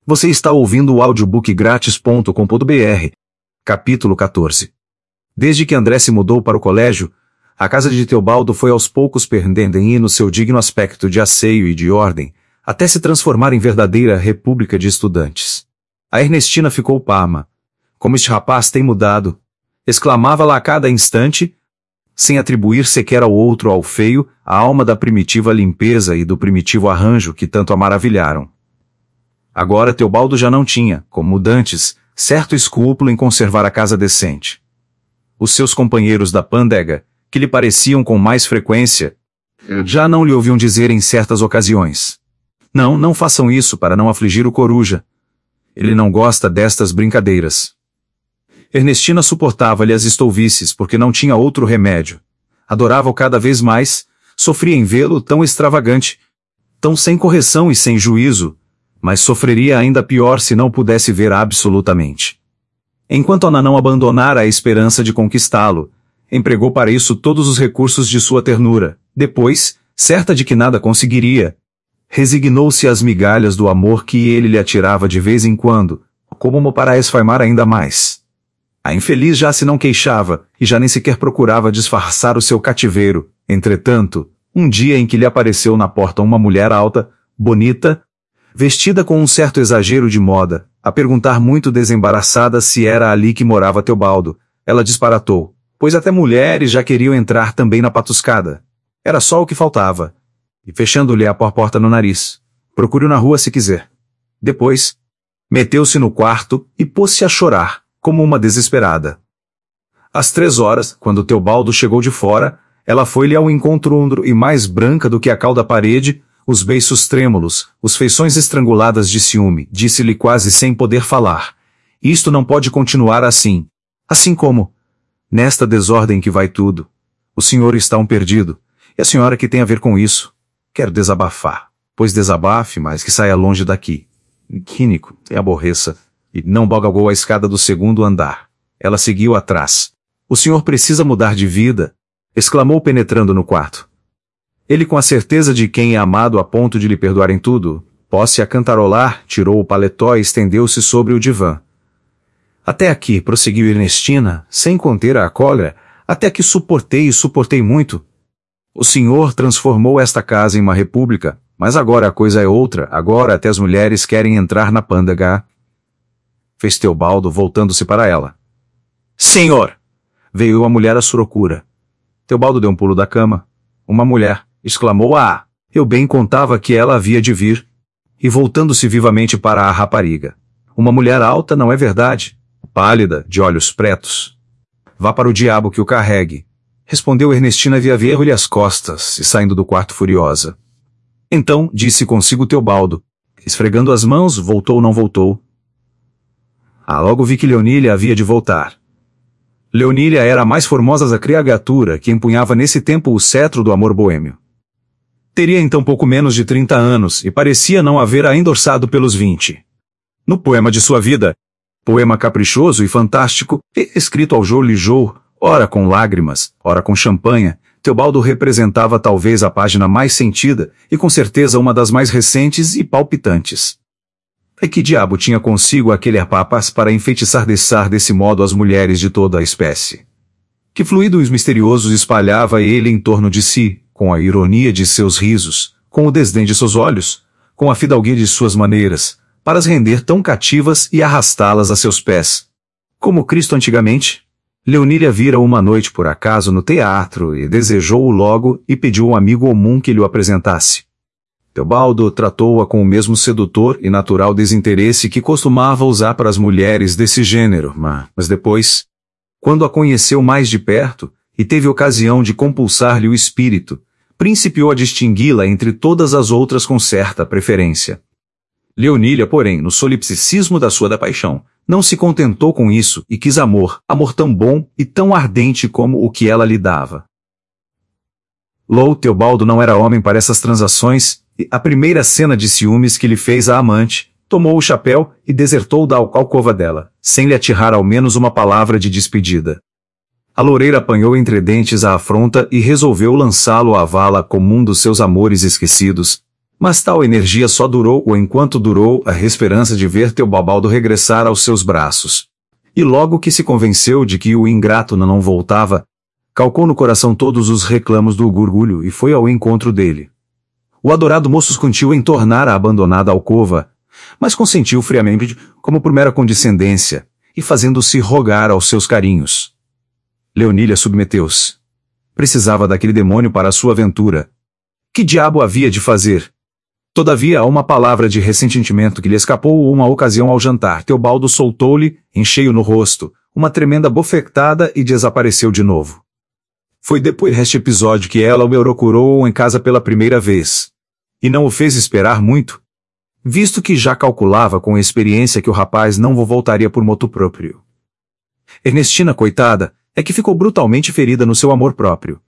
Você está ouvindo o audiobookgratis.com.br. Capítulo 14. Desde que André se mudou para o colégio, a casa de Teobaldo foi aos poucos perdendo no seu digno aspecto de asseio e de ordem, até se transformar em verdadeira república de estudantes. A Ernestina ficou pasma. Como este rapaz tem mudado! Exclamava-la a cada instante, sem atribuir sequer ao outro ao feio, a alma da primitiva limpeza e do primitivo arranjo que tanto a maravilharam. Agora Teobaldo já não tinha, como dantes, certo escrúpulo em conservar a casa decente. Os seus companheiros da pandega, que lhe pareciam com mais frequência, já não lhe ouviam dizer em certas ocasiões: não façam isso para não afligir o coruja. Ele não gosta destas brincadeiras. Ernestina suportava-lhe as estouvices porque não tinha outro remédio. Adorava-o cada vez mais, sofria em vê-lo tão extravagante, tão sem correção e sem juízo, mas sofreria ainda pior se não pudesse ver absolutamente. Enquanto Ana não abandonara a esperança de conquistá-lo, empregou para isso todos os recursos de sua ternura. Depois, certa de que nada conseguiria, resignou-se às migalhas do amor que ele lhe atirava de vez em quando, como para a esfaimar ainda mais. A infeliz já se não queixava, e já nem sequer procurava disfarçar o seu cativeiro. Entretanto, um dia em que lhe apareceu na porta uma mulher alta, bonita, vestida com um certo exagero de moda, a perguntar muito desembaraçada se era ali que morava Teobaldo, ela disparatou, pois até mulheres já queriam entrar também na patuscada. Era só o que faltava. E fechando-lhe a porta no nariz: procure-o na rua se quiser. Depois, meteu-se no quarto e pôs-se a chorar, como uma desesperada. Às 3 horas, quando Teobaldo chegou de fora, ela foi-lhe ao encontro e mais branca do que a cal da parede, os beiços trêmulos, os feições estranguladas de ciúme, disse-lhe quase sem poder falar: isto não pode continuar assim. Assim como, nesta desordem que vai tudo, o senhor está um perdido, e a senhora que tem a ver com isso? Quero desabafar, pois desabafe, mas que saia longe daqui. Quínico, e aborreça. E não balgou a escada do segundo andar. Ela seguiu atrás. O senhor precisa mudar de vida, exclamou penetrando no quarto. Ele, com a certeza de quem é amado a ponto de lhe perdoar em tudo, pôs-se a cantarolar, tirou o paletó e estendeu-se sobre o divã. Até aqui, prosseguiu Ernestina, sem conter a cólera, até aqui suportei e suportei muito. O senhor transformou esta casa em uma república, mas agora a coisa é outra, agora até as mulheres querem entrar na pândega. Fez Teobaldo, voltando-se para ela. Senhor! Veio a mulher à sua procura. Teobaldo deu um pulo da cama. Uma mulher! Exclamou: ah! Eu bem contava que ela havia de vir. E voltando-se vivamente para a rapariga. Uma mulher alta, não é verdade? Pálida, de olhos pretos. Vá para o diabo que o carregue. Respondeu Ernestina via-lhe as costas, e saindo do quarto furiosa. Então, disse consigo Teobaldo, esfregando as mãos, voltou ou não voltou? Logo vi que Leonília havia de voltar. Leonília era a mais formosa da criatura que empunhava nesse tempo o cetro do amor boêmio. Teria então pouco menos de 30 anos e parecia não haver ainda orçado pelos 20. No poema de sua vida, poema caprichoso e fantástico, escrito ao jour le jour, ora com lágrimas, ora com champanha, Teobaldo representava talvez a página mais sentida e com certeza uma das mais recentes e palpitantes. E que diabo tinha consigo aquele rapaz para enfeitiçar desse modo as mulheres de toda a espécie? Que fluidos misteriosos espalhava ele em torno de si, com a ironia de seus risos, com o desdém de seus olhos, com a fidalguia de suas maneiras, para as render tão cativas e arrastá-las a seus pés? Como Cristo antigamente, Leonília vira uma noite por acaso no teatro e desejou-o logo e pediu um amigo comum que lhe o apresentasse. Teobaldo tratou-a com o mesmo sedutor e natural desinteresse que costumava usar para as mulheres desse gênero, mas depois, quando a conheceu mais de perto e teve ocasião de compulsar-lhe o espírito, principiou a distingui-la entre todas as outras com certa preferência. Leonília, porém, no solipsismo da sua paixão, não se contentou com isso e quis amor tão bom e tão ardente como o que ela lhe dava. Teobaldo não era homem para essas transações, e a primeira cena de ciúmes que lhe fez a amante, tomou o chapéu e desertou da alcova dela, sem lhe atirrar ao menos uma palavra de despedida. A loureira apanhou entre dentes a afronta e resolveu lançá-lo à vala como um dos seus amores esquecidos, Mas tal energia só durou o enquanto durou a esperança de ver Teobaldo regressar aos seus braços. E logo que se convenceu de que o ingrato não voltava, calcou no coração todos os reclamos do Gurgulho e foi ao encontro dele. O adorado moço contiu em tornar a abandonada alcova, mas consentiu friamente, como por mera condescendência, e fazendo-se rogar aos seus carinhos. Leonília submeteu-se. Precisava daquele demônio para a sua aventura. Que diabo havia de fazer? Todavia, a uma palavra de ressentimento que lhe escapou uma ocasião ao jantar, Teobaldo soltou-lhe, em cheio no rosto, uma tremenda bofetada e desapareceu de novo. Foi depois deste episódio que ela o procurou em casa pela primeira vez. E não o fez esperar muito, visto que já calculava com experiência que o rapaz não voltaria por motu próprio. Ernestina, coitada, é que ficou brutalmente ferida no seu amor próprio.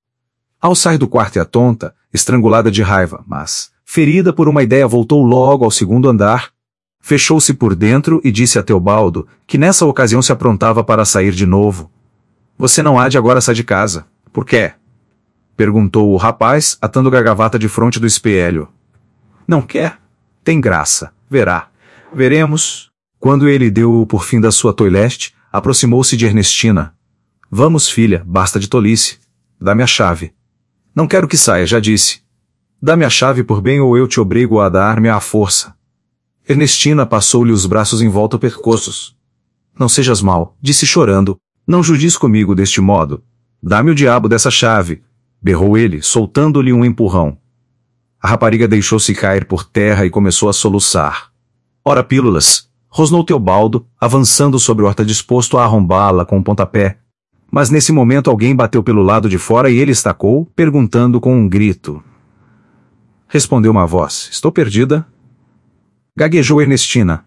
Ao sair do quarto e tonta, estrangulada de raiva, mas, ferida por uma ideia, voltou logo ao segundo andar, fechou-se por dentro e disse a Teobaldo, que nessa ocasião se aprontava para sair de novo. Você não há de agora sair de casa. Por quê? Perguntou o rapaz, atando a gravata de fronte do espelho. Não quer? Tem graça. Verá. Veremos. Quando ele deu por fim da sua toilette, aproximou-se de Ernestina. Vamos, filha, basta de tolice. Dá-me a chave. Não quero que saia, já disse. Dá-me a chave por bem ou eu te obrigo a dar-me à força. Ernestina passou-lhe os braços em volta percoços. Não sejas mal, disse chorando. Não judies comigo deste modo. Dá-me o diabo dessa chave, berrou ele, soltando-lhe um empurrão. A rapariga deixou-se cair por terra e começou a soluçar. Ora pílulas, rosnou Teobaldo, avançando sobre o horta disposto a arrombá-la com um pontapé. Mas nesse momento alguém bateu pelo lado de fora e ele estacou, perguntando com um grito. Respondeu uma voz. Estou perdida? Gaguejou Ernestina.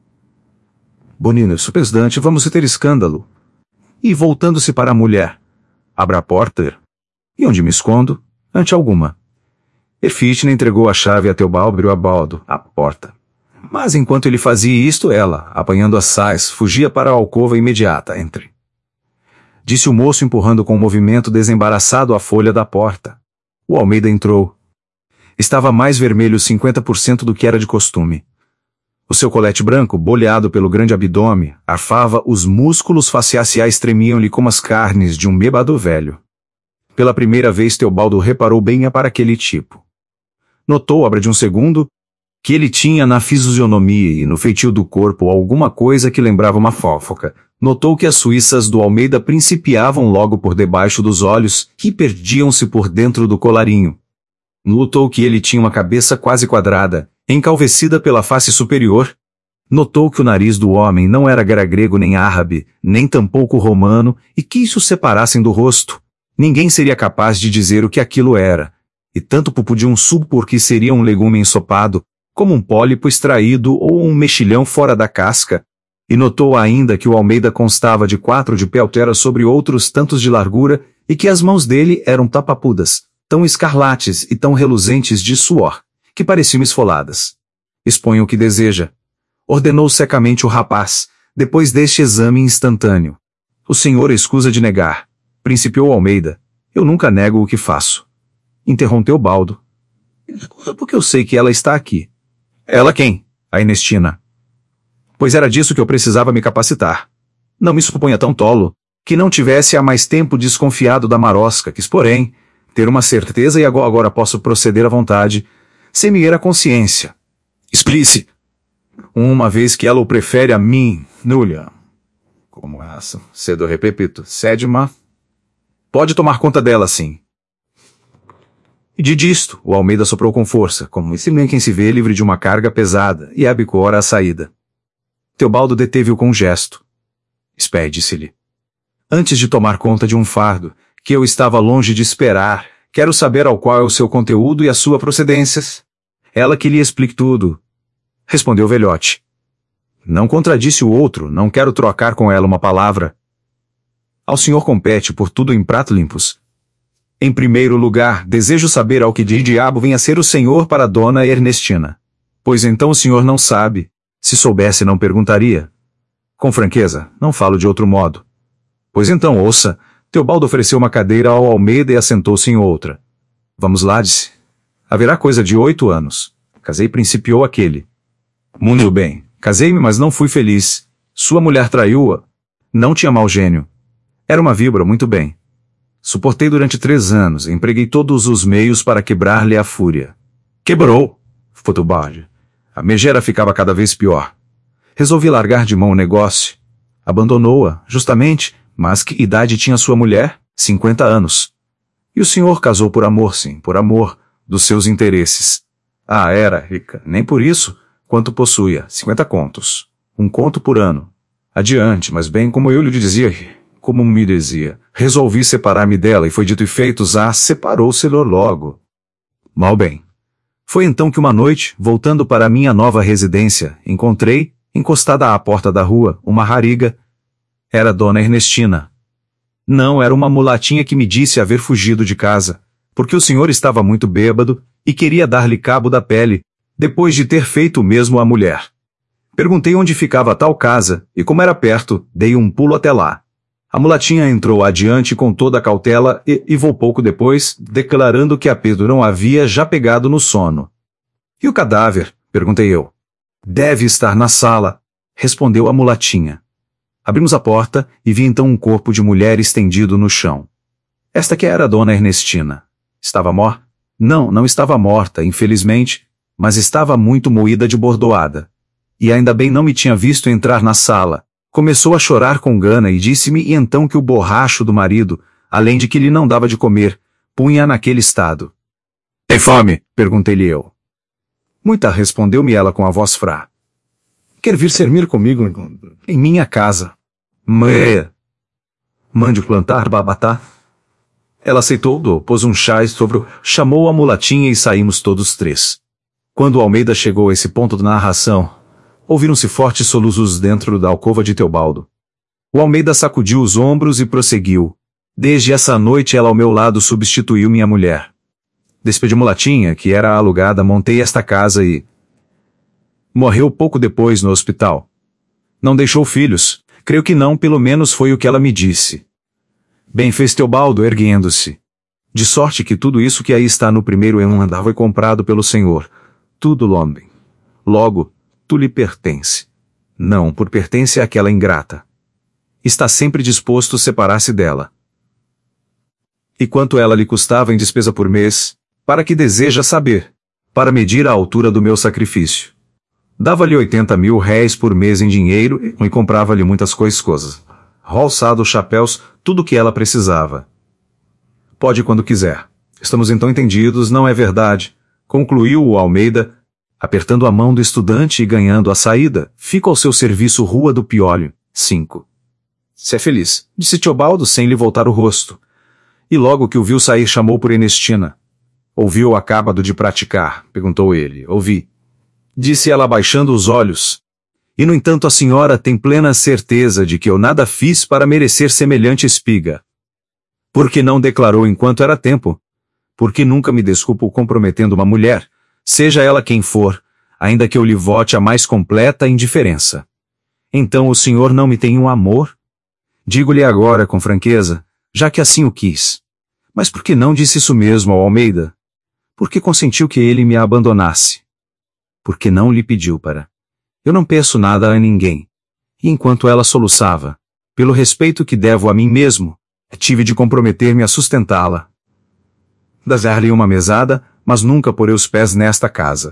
Bonino, supesdante, vamos ter escândalo. E voltando-se para a mulher. Abra a porta. E onde me escondo? Ante alguma. Efígenia entregou a chave a Teobaldo à porta. Mas enquanto ele fazia isto, ela, apanhando as sais, fugia para a alcova imediata. Entre. Disse o moço empurrando com um movimento desembaraçado a folha da porta. O Almeida entrou. Estava mais vermelho 50% do que era de costume. O seu colete branco, boleado pelo grande abdômen, arfava, os músculos faciais tremiam-lhe como as carnes de um bêbado velho. Pela primeira vez Teobaldo reparou bem para aquele tipo. Notou, obra de um segundo, que ele tinha na fisionomia e no feitio do corpo alguma coisa que lembrava uma fófoca. Notou que as suíças do Almeida principiavam logo por debaixo dos olhos e perdiam-se por dentro do colarinho. Notou que ele tinha uma cabeça quase quadrada, encalvecida pela face superior. Notou que o nariz do homem não era grego nem árabe, nem tampouco romano, e que isso separassem do rosto. Ninguém seria capaz de dizer o que aquilo era, e tanto podiam supor que seria um legume ensopado, como um pólipo extraído ou um mexilhão fora da casca, e notou ainda que o Almeida constava de 4 de pé altera sobre outros tantos de largura, e que as mãos dele eram tapapudas, tão escarlates e tão reluzentes de suor, que pareciam esfoladas. Exponha o que deseja. Ordenou secamente o rapaz, depois deste exame instantâneo. O senhor escusa de negar. Principiou Almeida. Eu nunca nego o que faço. Interrompeu Baldo. Porque eu sei que ela está aqui. Ela quem? A Ernestina. Pois era disso que eu precisava me capacitar. Não me suponha tão tolo, que não tivesse há mais tempo desconfiado da marosca, quis, porém, ter uma certeza e agora posso proceder à vontade, sem me ir à consciência. Explique-se. Uma vez que ela o prefere a mim, Núlia. Como essa? Cedo repito, Sédima. Pode tomar conta dela, sim. E de disto, o Almeida soprou com força, como se nem quem se vê livre de uma carga pesada, e abicou a saída. Teobaldo deteve-o com um gesto. Espere, disse-lhe. Antes de tomar conta de um fardo, que eu estava longe de esperar, quero saber ao qual é o seu conteúdo e a sua procedências. Ela que lhe explique tudo. Respondeu o velhote. Não contradisse o outro, não quero trocar com ela uma palavra. Ao senhor compete por tudo em prato limpos. Em primeiro lugar, desejo saber ao que de diabo vem a ser o senhor para dona Ernestina. Pois então o senhor não sabe. Se soubesse, não perguntaria. Com franqueza, não falo de outro modo. Pois então, ouça. Teobaldo ofereceu uma cadeira ao Almeida e assentou-se em outra. Vamos lá, disse. Haverá coisa de 8 anos. Casei, principiou aquele. Muito bem. Casei-me, mas não fui feliz. Sua mulher traiu-a. Não tinha mau gênio. Era uma víbora, muito bem. Suportei durante 3 anos, empreguei todos os meios para quebrar-lhe a fúria. Quebrou! Futubard. A megera ficava cada vez pior. Resolvi largar de mão o negócio. Abandonou-a, justamente, mas que idade tinha sua mulher? 50 anos. E o senhor casou por amor, sim, por amor dos seus interesses. Ah, era rica, nem por isso, quanto possuía, 50 contos. 1 conto por ano. Adiante, mas bem como eu lhe dizia, como me dizia, resolvi separar-me dela e foi dito e feito, separou-se logo. Mal bem. Foi então que uma noite, voltando para a minha nova residência, encontrei, encostada à porta da rua, uma rapariga. Era Dona Ernestina. Não era uma mulatinha que me disse haver fugido de casa, porque o senhor estava muito bêbado e queria dar-lhe cabo da pele, depois de ter feito o mesmo à mulher. Perguntei onde ficava tal casa, e como era perto, dei um pulo até lá. A mulatinha entrou adiante com toda a cautela e voltou pouco depois, declarando que a Pedro havia já pegado no sono. E o cadáver? Perguntei eu. Deve estar na sala, respondeu a mulatinha. Abrimos a porta e vi então um corpo de mulher estendido no chão. Esta que era a Dona Ernestina. Estava morta? Não estava morta, infelizmente, mas estava muito moída de bordoada. E ainda bem não me tinha visto entrar na sala. Começou a chorar com gana e disse-me então que o borracho do marido, além de que lhe não dava de comer, punha naquele estado. Tem fome? Perguntei-lhe eu. Muita, respondeu-me ela com a voz frá. Quer vir servir comigo em minha casa? Mande plantar babatá. Ela aceitou, pôs um chá sobre chamou a mulatinha e saímos todos 3. Quando Almeida chegou a esse ponto da narração, ouviram-se fortes soluços dentro da alcova de Teobaldo. O Almeida sacudiu os ombros e prosseguiu. Desde essa noite ela ao meu lado substituiu minha mulher. Despedi a mulatinha, que era alugada, montei esta casa e... Morreu pouco depois no hospital. Não deixou filhos, creio que não, pelo menos foi o que ela me disse. Bem fez Teobaldo, erguendo-se. De sorte que tudo isso que aí está no primeiro andar foi comprado pelo senhor. Tudo, Lomben. Logo, tu lhe pertence. Não, por pertence àquela ingrata. Está sempre disposto a separar-se dela. E quanto ela lhe custava em despesa por mês? Para que deseja saber? Para medir a altura do meu sacrifício. Dava-lhe 80.000 réis por mês em dinheiro e comprava-lhe muitas coisas. Rolçado, chapéus, tudo o que ela precisava. Pode quando quiser. Estamos então entendidos, não é verdade? Concluiu o Almeida, apertando a mão do estudante e ganhando a saída. Fico ao seu serviço, Rua do Piolho, 5. Se é feliz, disse Teobaldo sem lhe voltar o rosto. E logo que o viu sair chamou por Ernestina. Ouviu acabado de praticar? Perguntou ele. Ouvi. Disse ela baixando os olhos. E no entanto a senhora tem plena certeza de que eu nada fiz para merecer semelhante espiga. Por que não declarou enquanto era tempo? Porque nunca me desculpo comprometendo uma mulher, seja ela quem for, ainda que eu lhe vote a mais completa indiferença. Então o senhor não me tem um amor? Digo-lhe agora com franqueza, já que assim o quis. Mas por que não disse isso mesmo ao Almeida? Por que consentiu que ele me abandonasse? Por que não lhe pediu para... Eu não peço nada a ninguém. E enquanto ela soluçava, pelo respeito que devo a mim mesmo, tive de comprometer-me a sustentá-la. Dar-lhe uma mesada, mas nunca porei os pés nesta casa.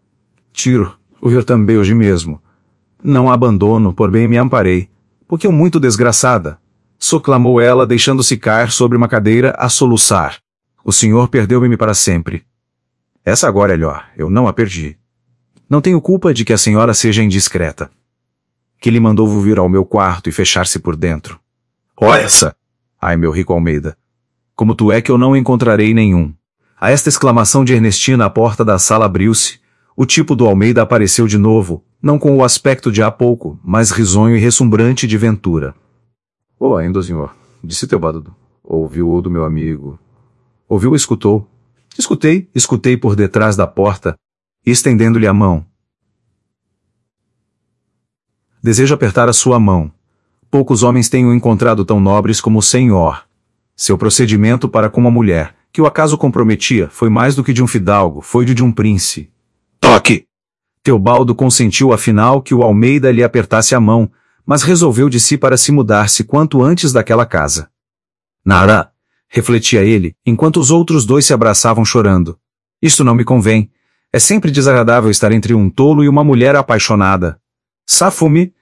Tiro, o eu também hoje mesmo. Não a abandono, por bem me amparei, porque eu muito desgraçada. Soclamou ela, deixando-se cair sobre uma cadeira a soluçar. O senhor perdeu-me para sempre. Essa agora é melhor, eu não a perdi. Não tenho culpa de que a senhora seja indiscreta. Que lhe mandou vir ao meu quarto e fechar-se por dentro. Ó essa! Ai, meu rico Almeida! Como tu é que eu não encontrarei nenhum. A esta exclamação de Ernestina a porta da sala abriu-se. O tipo do Almeida apareceu de novo, não com o aspecto de há pouco, mas risonho e ressumbrante de ventura. Oh, ainda, senhor, disse Teobaldo. Ouviu-o do meu amigo. Ouviu ou escutou? Escutei por detrás da porta, estendendo-lhe a mão. Desejo apertar a sua mão. Poucos homens tenho encontrado tão nobres como o senhor. Seu procedimento para com uma mulher, que o acaso comprometia foi mais do que de um fidalgo, foi de um príncipe. Toque! Teobaldo consentiu afinal que o Almeida lhe apertasse a mão, mas resolveu de si para se mudar-se quanto antes daquela casa. Nara, refletia ele, enquanto os outros dois se abraçavam chorando. Isto não me convém. É sempre desagradável estar entre um tolo e uma mulher apaixonada. Safo-me,